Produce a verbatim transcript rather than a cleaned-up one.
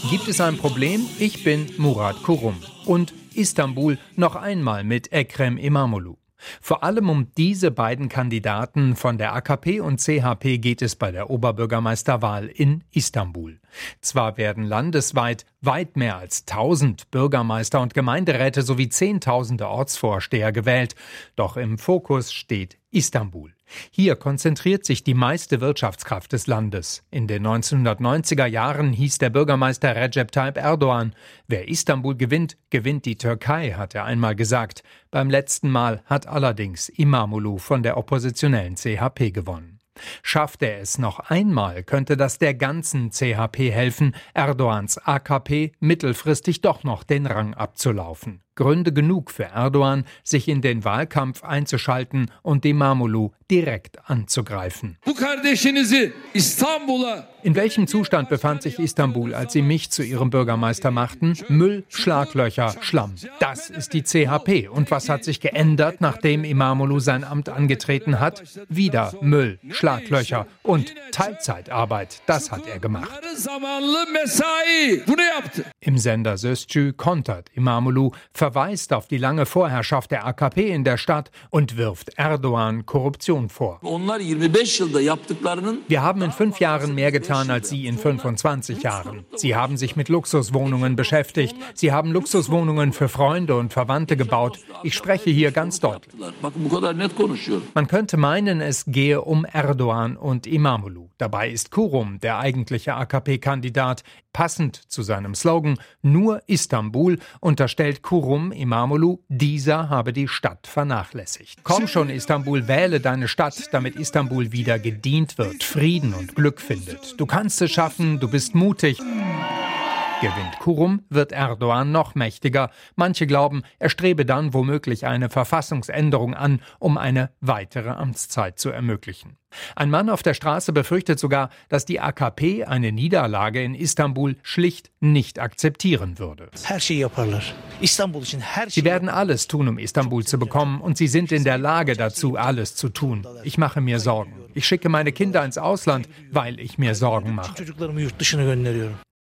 Gibt es ein Problem? Ich bin Murat Kurum. Und Istanbul noch einmal mit Ekrem İmamoğlu. Vor allem um diese beiden Kandidaten von der A K P und C H P geht es bei der Oberbürgermeisterwahl in Istanbul. Zwar werden landesweit weit mehr als tausend Bürgermeister und Gemeinderäte sowie zehntausende Ortsvorsteher gewählt, doch im Fokus steht Istanbul. Hier konzentriert sich die meiste Wirtschaftskraft des Landes. In den neunzehnhundertneunziger Jahren hieß der Bürgermeister Recep Tayyip Erdoğan: Wer Istanbul gewinnt, gewinnt die Türkei, hat er einmal gesagt. Beim letzten Mal hat allerdings İmamoğlu von der oppositionellen C H P gewonnen. Schafft er es noch einmal, könnte das der ganzen C H P helfen, Erdogans A K P mittelfristig doch noch den Rang abzulaufen. Gründe genug für Erdoğan, sich in den Wahlkampf einzuschalten und İmamoğlu direkt anzugreifen. In welchem Zustand befand sich Istanbul, als sie mich zu ihrem Bürgermeister machten? Müll, Schlaglöcher, Schlamm. Das ist die C H P. Und was hat sich geändert, nachdem İmamoğlu sein Amt angetreten hat? Wieder Müll, Schlaglöcher und Teilzeitarbeit. Das hat er gemacht. Im Sender Sözcü kontert İmamoğlu, verweist auf die lange Vorherrschaft der A K P in der Stadt und wirft Erdoğan Korruption vor. Wir haben in fünf Jahren mehr getan als Sie in fünfundzwanzig Jahren. Sie haben sich mit Luxuswohnungen beschäftigt. Sie haben Luxuswohnungen für Freunde und Verwandte gebaut. Ich spreche hier ganz deutlich. Man könnte meinen, es gehe um Erdoğan und İmamoğlu. Dabei ist Kurum der eigentliche A K P-Kandidat. Passend zu seinem Slogan "Nur Istanbul" unterstellt Kurum İmamoğlu, dieser habe die Stadt vernachlässigt. Komm schon, Istanbul, wähle deine Stadt, damit Istanbul wieder gedient wird, Frieden und Glück findet. Du kannst es schaffen, du bist mutig. Gewinnt Kurum, wird Erdoğan noch mächtiger. Manche glauben, er strebe dann womöglich eine Verfassungsänderung an, um eine weitere Amtszeit zu ermöglichen. Ein Mann auf der Straße befürchtet sogar, dass die A K P eine Niederlage in Istanbul schlicht nicht akzeptieren würde. Sie werden alles tun, um Istanbul zu bekommen, und sie sind in der Lage dazu, alles zu tun. Ich mache mir Sorgen. Ich schicke meine Kinder ins Ausland, weil ich mir Sorgen mache.